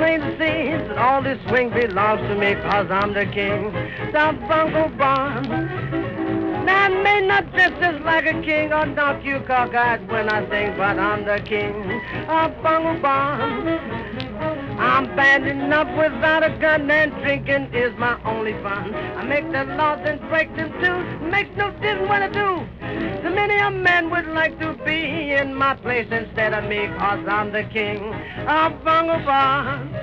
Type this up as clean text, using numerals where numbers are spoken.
plain to see that all this swing belongs to me, 'cause I'm the king. The bongo barn. Now, I may not dress just like a king or knock you cockeyed when I sing, but I'm the king of bongo barn. I'm bad enough without a gun, and drinking is my only fun. I make the laws and break them too. Makes no difference what I do. So many a man would like to be in my place instead of me, 'cause I'm the king of bongo barn.